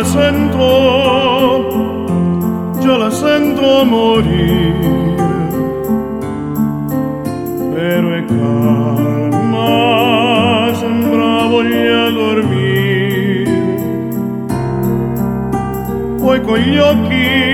la sento morire, però è calma, sembra voglia dormire, poi con gli occhi